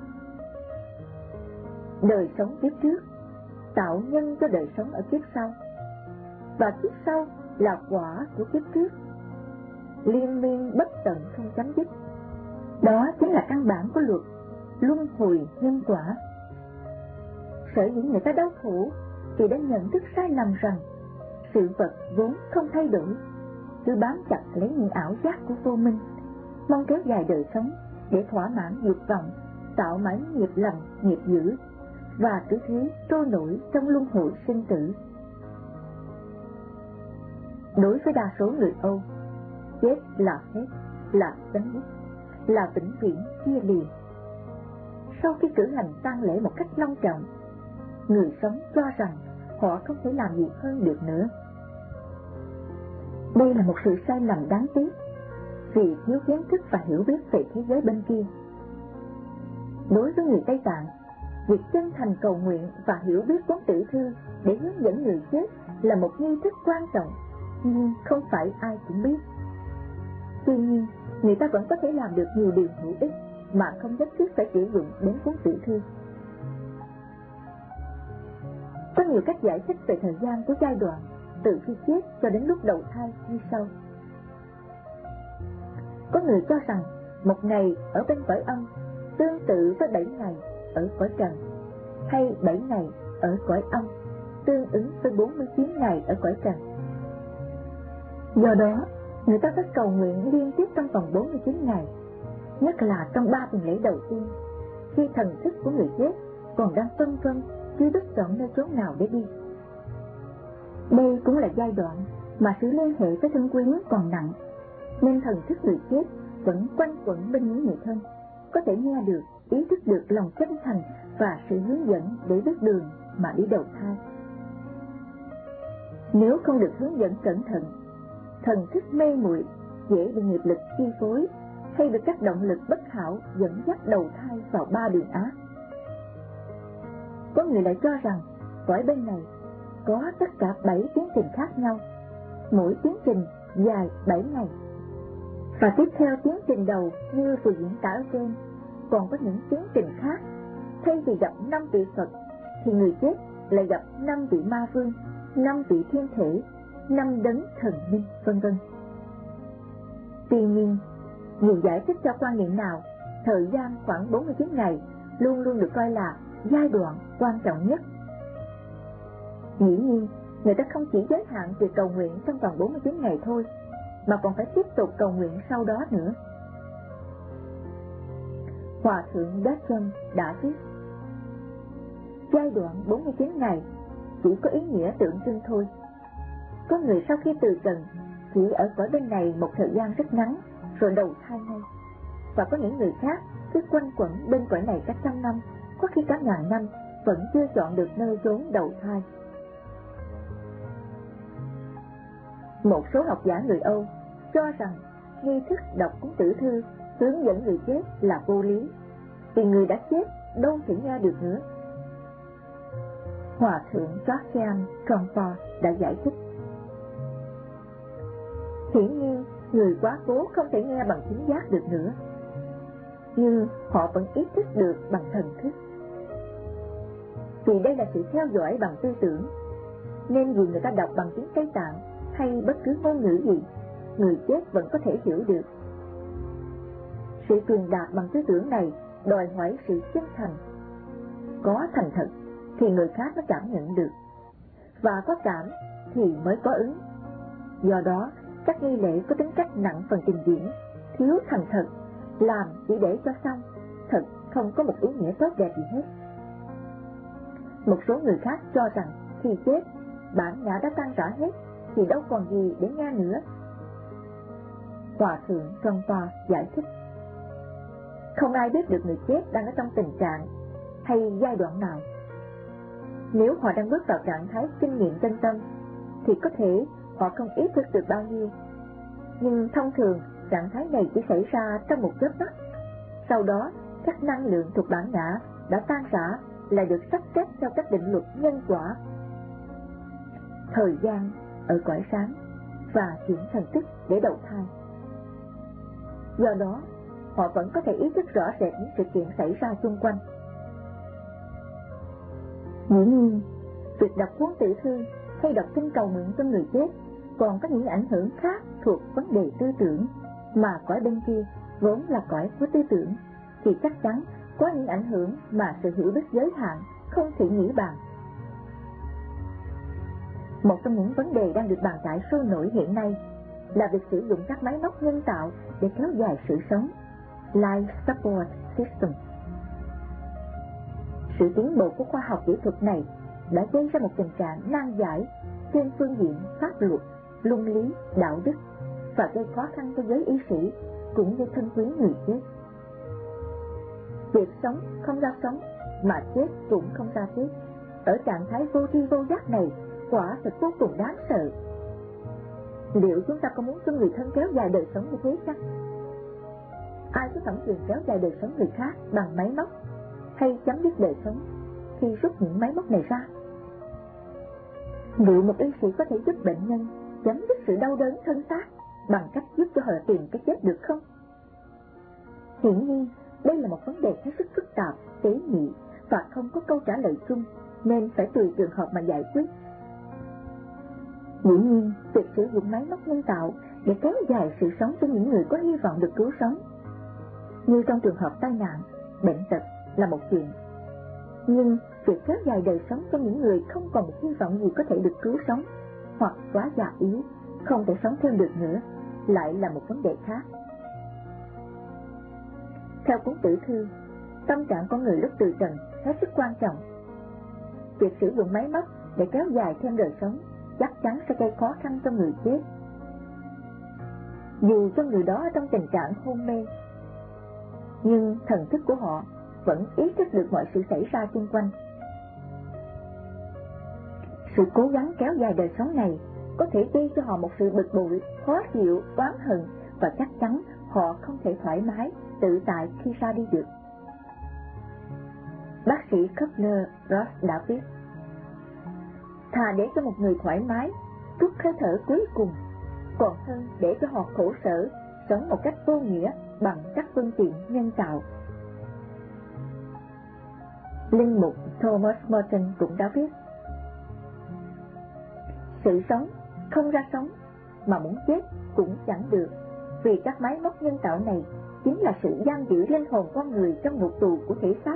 Đời sống kiếp trước tạo nhân cho đời sống ở kiếp sau, và kiếp sau là quả của kiếp trước, liên miên bất tận không chấm dứt. Đó chính là căn bản của luật luân hồi nhân quả. Sở dĩ người ta đau khổ thì đã nhận thức sai lầm rằng sự vật vốn không thay đổi, cứ bám chặt lấy những ảo giác của vô minh, mong kéo dài đời sống để thỏa mãn dục vọng, tạo mãi nghiệp lành, nghiệp dữ, và cứ thế trôi nổi trong luân hồi sinh tử. Đối với đa số người Âu, chết là hết, là chấm dứt, là vĩnh viễn chia lìa. Sau khi cử hành tang lễ một cách long trọng, người sống cho rằng họ không thể làm gì hơn được nữa. Đây là một sự sai lầm đáng tiếc, vì thiếu kiến thức và hiểu biết về thế giới bên kia. Đối với người Tây Tạng, việc chân thành cầu nguyện và hiểu biết cuốn tiểu thư để hướng dẫn người chết là một nghi thức quan trọng, nhưng không phải ai cũng biết. Tuy nhiên, người ta vẫn có thể làm được nhiều điều hữu ích mà không nhất thiết phải sử dụng đến cuốn tiểu thư. Có nhiều cách giải thích về thời gian của giai đoạn từ khi chết cho đến lúc đầu thai như sau. Có người cho rằng một ngày ở bên cõi âm tương tự với 7 ngày ở cõi trần, hay 7 ngày ở cõi âm tương ứng với 49 ngày ở cõi trần. Do đó, người ta phải cầu nguyện liên tiếp trong vòng 49 ngày, nhất là trong 3 tuần lễ đầu tiên, khi thần thức của người chết còn đang phân vân chưa biết chọn nơi chốn nào để đi. Đây cũng là giai đoạn mà sự liên hệ với thân quyến còn nặng, nên thần thức người chết vẫn quanh quẩn bên những người thân, có thể nghe được, ý thức được lòng chân thành và sự hướng dẫn để biết đường mà đi đầu thai. Nếu không được hướng dẫn cẩn thận, thần thức mê muội, dễ bị nghiệp lực chi phối hay bị các động lực bất hảo dẫn dắt đầu thai vào 3 đường ác. Có người lại cho rằng cõi bên này có tất cả 7 tiến trình khác nhau, mỗi tiến trình dài 7 ngày. Và tiếp theo tiến trình đầu như vừa diễn tả ở trên, còn có những tiến trình khác. Thay vì gặp 5 vị Phật thì người chết lại gặp 5 vị ma vương, 5 vị thiên thể, 5 đấng thần minh, vân vân. Tuy nhiên, dù giải thích cho quan niệm nào, thời gian khoảng 49 ngày luôn luôn được coi là giai đoạn quan trọng nhất. Dĩ nhiên, người ta không chỉ giới hạn việc cầu nguyện trong vòng 49 ngày thôi, mà còn phải tiếp tục cầu nguyện sau đó nữa. Hòa thượng Đát Trâm đã viết: giai đoạn 49 ngày chỉ có ý nghĩa tượng trưng thôi. Có người sau khi từ trần chỉ ở cõi bên này một thời gian rất ngắn rồi đầu thai ngay, và có những người khác cứ quanh quẩn bên cõi này cả trăm năm, có khi cả ngàn năm vẫn chưa chọn được nơi chốn đầu thai. Một số học giả người Âu cho rằng nghi thức đọc cuốn tử thư hướng dẫn người chết là vô lý, vì người đã chết đâu thể nghe được nữa. Hòa thượng Jacques Trompa đã giải thích: hiển nhiên người quá cố không thể nghe bằng thính giác được nữa, nhưng họ vẫn ý thức được bằng thần thức. Vì đây là sự theo dõi bằng tư tưởng, nên dù người ta đọc bằng tiếng Tây Tạng hay bất cứ ngôn ngữ gì, người chết vẫn có thể hiểu được. Sự truyền đạt bằng tư tưởng này đòi hỏi sự chân thành. Có thành thật thì người khác mới cảm nhận được, và có cảm thì mới có ứng. Do đó, các nghi lễ có tính cách nặng phần trình diễn, thiếu thành thật, làm chỉ để cho xong, thật không có một ý nghĩa tốt đẹp gì hết. Một số người khác cho rằng khi chết, bản ngã đã tan rã hết, thì đâu còn gì để nghe nữa. Hòa thượng Trompa giải thích: không ai biết được người chết đang ở trong tình trạng hay giai đoạn nào. Nếu họ đang bước vào trạng thái kinh nghiệm chân tâm, thì có thể họ không ý thức được bao nhiêu. Nhưng thông thường, trạng thái này chỉ xảy ra trong một chớp mắt. Sau đó, các năng lượng thuộc bản ngã đã tan rã lại được sắp xếp theo các định luật nhân quả. Thời gian ở cõi sáng và chuyển thần thức để đầu thai. Do đó, họ vẫn có thể ý thức rõ rệt những sự kiện xảy ra xung quanh. Dĩ nhiên, việc đọc cuốn tự thư hay đọc kinh cầu nguyện cho người chết còn có những ảnh hưởng khác thuộc vấn đề tư tưởng, mà cõi bên kia vốn là cõi của tư tưởng, thì chắc chắn có những ảnh hưởng mà sự hiểu biết giới hạn không thể nghĩ bàn. Một trong những vấn đề đang được bàn cãi sôi nổi hiện nay là việc sử dụng các máy móc nhân tạo để kéo dài sự sống, Life Support System. Sự tiến bộ của khoa học kỹ thuật này đã gây ra một tình trạng nan giải trên phương diện pháp luật, luân lý, đạo đức, và gây khó khăn cho giới y sĩ cũng như thân quyến người chết. Việc sống không ra sống, mà chết cũng không ra chết, ở trạng thái vô tri vô giác này quả thật vô cùng đáng sợ. Liệu chúng ta có muốn cho người thân kéo dài đời sống như thế chăng? Ai có thẩm quyền kéo dài đời sống người khác bằng máy móc, hay chấm dứt đời sống khi rút những máy móc này ra? Liệu một y sĩ có thể giúp bệnh nhân chấm dứt sự đau đớn thân xác bằng cách giúp cho họ tìm cái chết được không? Hiển nhiên, đây là một vấn đề hết sức phức tạp, tế nhị và không có câu trả lời chung, nên phải tùy trường hợp mà giải quyết. Dĩ nhiên, việc sử dụng máy móc nhân tạo để kéo dài sự sống cho những người có hy vọng được cứu sống Như trong trường hợp tai nạn, bệnh tật là một chuyện, nhưng việc kéo dài đời sống cho những người không còn một hy vọng gì có thể được cứu sống, hoặc quá già yếu, không thể sống thêm được nữa, lại là một vấn đề khác. Theo cuốn Tử Thư, tâm trạng con người lúc từ trần hết sức quan trọng. Việc sử dụng máy móc để kéo dài thêm đời sống chắc chắn sẽ gây khó khăn cho người chết. Dù cho người đó ở trong tình trạng hôn mê, nhưng thần thức của họ vẫn ý thức được mọi sự xảy ra xung quanh. Sự cố gắng kéo dài đời sống này có thể gây cho họ một sự bực bội, khó chịu, oán hận, và chắc chắn họ không thể thoải mái, tự tại khi ra đi được. Bác sĩ Kubler-Ross đã viết: thà để cho một người thoải mái, chút hơi thở cuối cùng, còn hơn để cho họ khổ sở, sống một cách vô nghĩa bằng các phương tiện nhân tạo. Linh mục Thomas Merton cũng đã viết: sự sống không ra sống, mà muốn chết cũng chẳng được, vì các máy móc nhân tạo này chính là sự giam giữ linh hồn con người trong ngục tù của thể xác.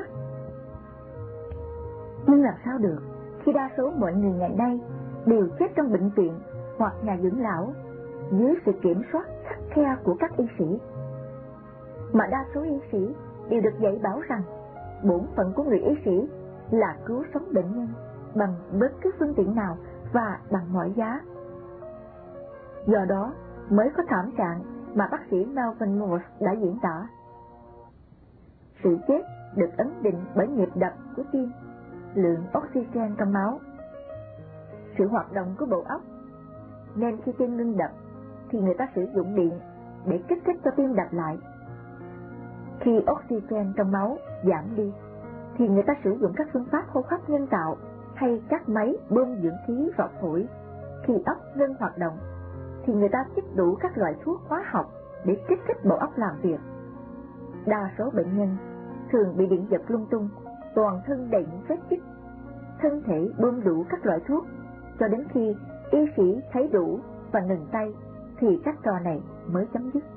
Nhưng làm sao được khi đa số mọi người ngày nay đều chết trong bệnh viện hoặc nhà dưỡng lão dưới sự kiểm soát khắt khe của các y sĩ, mà đa số y sĩ đều được dạy bảo rằng bổn phận của người y sĩ là cứu sống bệnh nhân bằng bất cứ phương tiện nào và bằng mọi giá. Do đó mới có thảm trạng mà bác sĩ Melvin Morse đã diễn tả. Sự chết được ấn định bởi nhịp đập của tim, lượng oxygen trong máu, sự hoạt động của bộ óc, nên khi tim ngưng đập thì người ta sử dụng điện để kích thích cho tim đập lại. Khi oxygen trong máu giảm đi thì người ta sử dụng các phương pháp hô hấp nhân tạo hay các máy bơm dưỡng khí vào phổi. Khi óc ngưng hoạt động thì người ta chích đủ các loại thuốc hóa học để kích thích bộ óc làm việc. Đa số bệnh nhân thường bị điện giật lung tung, toàn thân đầy những vết chích, thân thể bơm đủ các loại thuốc, cho đến khi y sĩ thấy đủ và ngừng tay thì các trò này mới chấm dứt.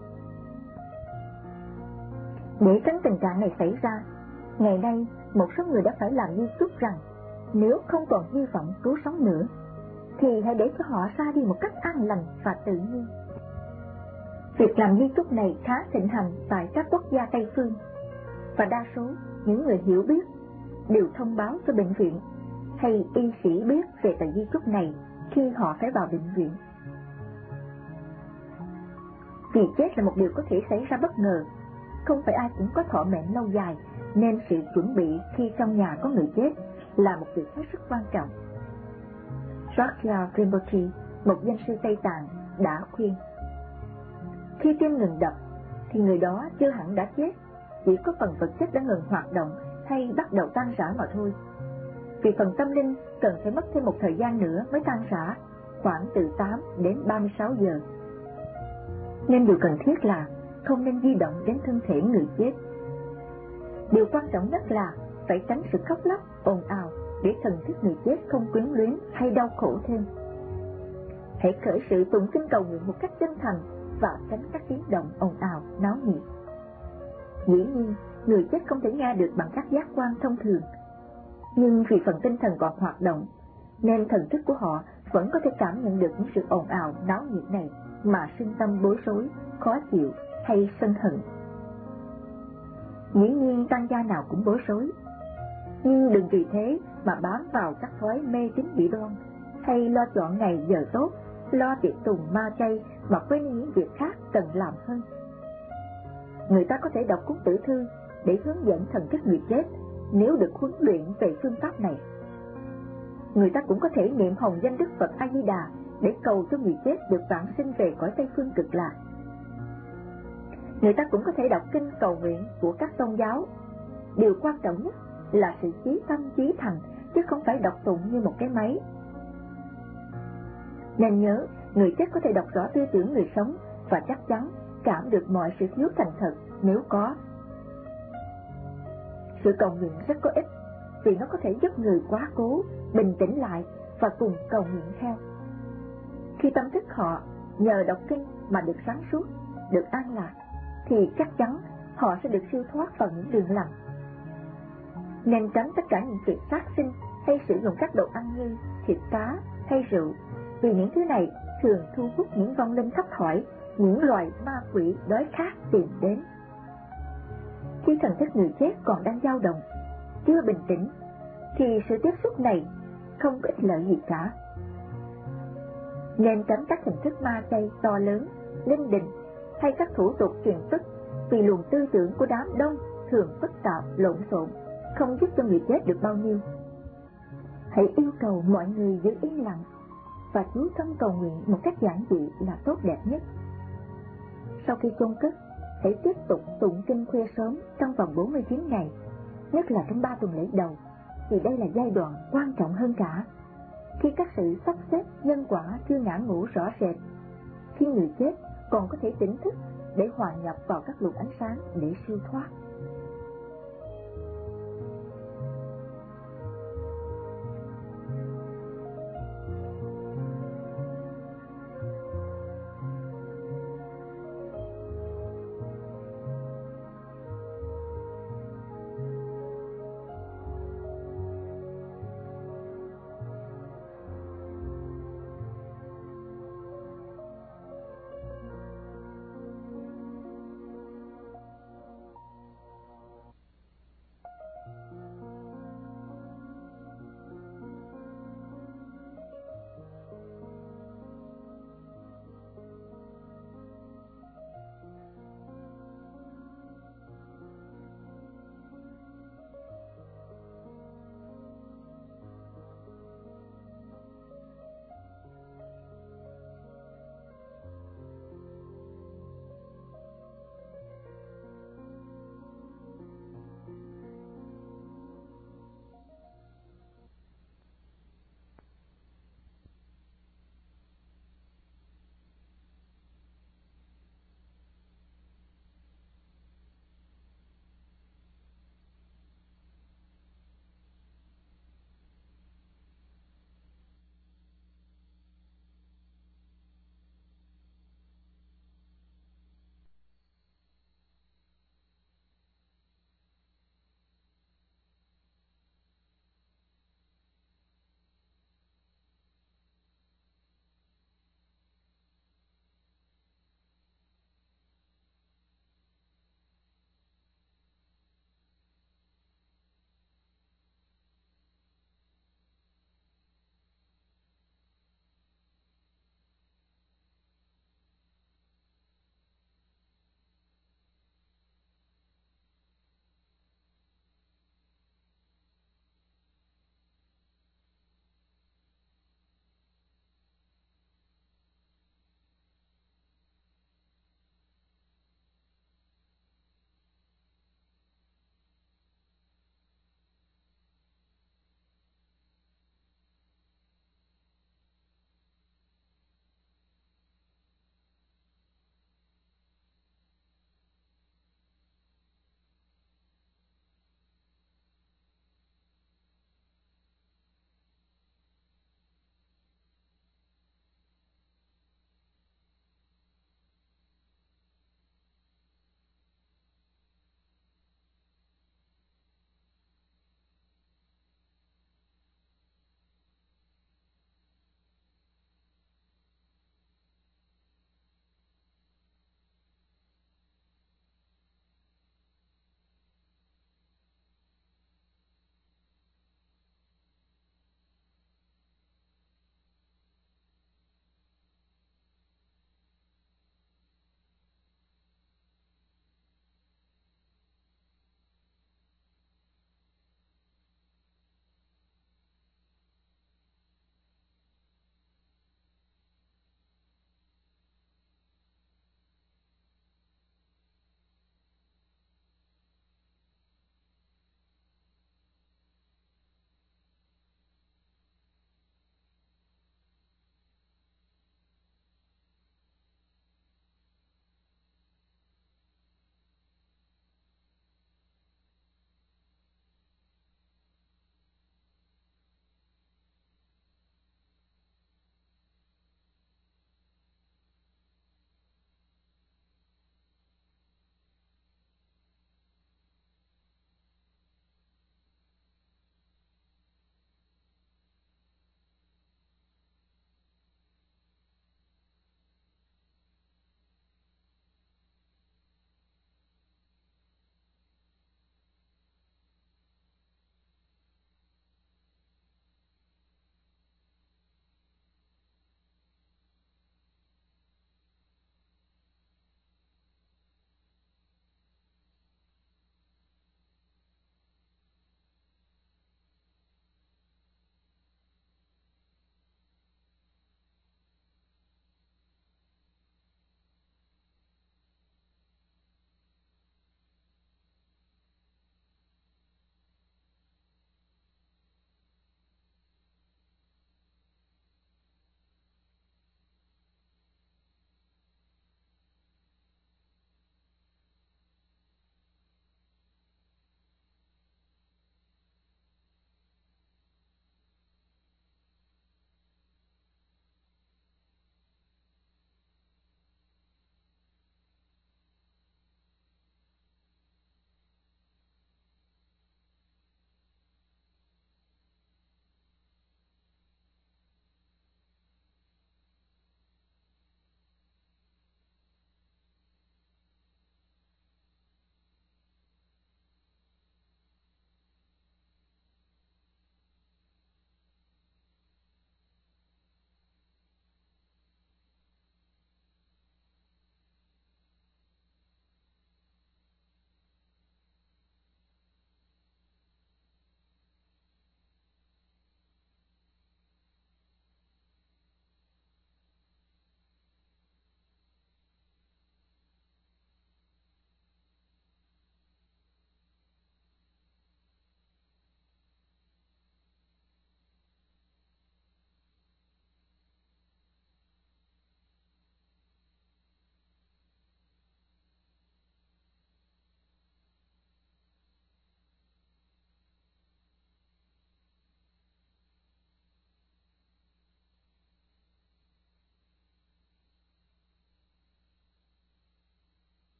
Để tránh tình trạng này xảy ra, ngày nay một số người đã phải làm di chúc rằng nếu không còn hy vọng cứu sống nữa thì hãy để cho họ ra đi một cách an lành và tự nhiên. Việc làm di chúc này khá thịnh hành tại các quốc gia Tây phương, và đa số những người hiểu biết đều thông báo cho bệnh viện hay y sĩ biết về tờ di chúc này khi họ phải vào bệnh viện. Vì chết là một điều có thể xảy ra bất ngờ, không phải ai cũng có thọ mệnh lâu dài, nên sự chuẩn bị khi trong nhà có người chết là một việc hết sức quan trọng. Raja Rinpoche, một danh sư Tây Tạng, đã khuyên: khi tim ngừng đập thì người đó chưa hẳn đã chết, chỉ có phần vật chất đã ngừng hoạt động hay bắt đầu tan rã mà thôi. Vì phần tâm linh cần phải mất thêm một thời gian nữa mới tan rã, khoảng từ 8 đến 36 giờ. Nên điều cần thiết là không nên di động đến thân thể người chết. Điều quan trọng nhất là phải tránh sự khóc lóc, ồn ào để thần thức người chết không quyến luyến hay đau khổ thêm. Hãy khởi sự tụng kinh cầu nguyện một cách chân thành và tránh các tiếng động ồn ào, náo nhiệt. Dĩ nhiên, người chết không thể nghe được bằng các giác quan thông thường, nhưng vì phần tinh thần còn hoạt động, nên thần thức của họ vẫn có thể cảm nhận được những sự ồn ào, náo nhiệt này mà sinh tâm bối rối, khó chịu hay sân hận. Dĩ nhiên tăng gia nào cũng bối rối, nhưng đừng vì thế mà bám vào các thói mê tín dị đoan hay lo chọn ngày giờ tốt, lo tiệc tùng ma chay mà quên đi những việc khác cần làm hơn. Người ta có thể đọc cuốn Tử Thư để hướng dẫn thần thức người chết nếu được huấn luyện về phương pháp này. Người ta cũng có thể niệm hồng danh Đức Phật A Di Đà để cầu cho người chết được vãng sinh về cõi Tây phương cực lạc. Người ta cũng có thể đọc kinh cầu nguyện của các tôn giáo. Điều quan trọng nhất là sự chí tâm chí thành, chứ không phải đọc tụng như một cái máy. Nên nhớ, người chết có thể đọc rõ tư tưởng người sống và chắc chắn cảm được mọi sự thiếu thành thật nếu có. Sự cầu nguyện rất có ích vì nó có thể giúp người quá cố bình tĩnh lại và cùng cầu nguyện theo. Khi tâm thức họ nhờ đọc kinh mà được sáng suốt, được an lạc, thì chắc chắn họ sẽ được siêu thoát vào những đường lành. Nên tránh tất cả những việc sát sinh hay sử dụng các đồ ăn như thịt cá hay rượu, vì những thứ này thường thu hút những vong linh thấp thỏi, những loài ma quỷ đói khát tìm đến. Khi thần thức người chết còn đang dao động, chưa bình tĩnh, thì sự tiếp xúc này không có ích lợi gì cả. Nên tránh các hình thức ma chay to lớn, linh đình hay các thủ tục truyền tức, vì luồng tư tưởng của đám đông thường phức tạp, lộn xộn, không giúp cho người chết được bao nhiêu. Hãy yêu cầu mọi người giữ yên lặng và chú tâm cầu nguyện một cách giản dị là tốt đẹp nhất. Sau khi chôn cất, hãy tiếp tục tụng kinh khuya sớm trong vòng 49 ngày, nhất là trong 3 tuần lễ đầu, vì đây là giai đoạn quan trọng hơn cả, khi các sự sắp xếp nhân quả chưa ngã ngũ rõ rệt, khi người chết còn có thể tỉnh thức để hòa nhập vào các luồng ánh sáng để siêu thoát.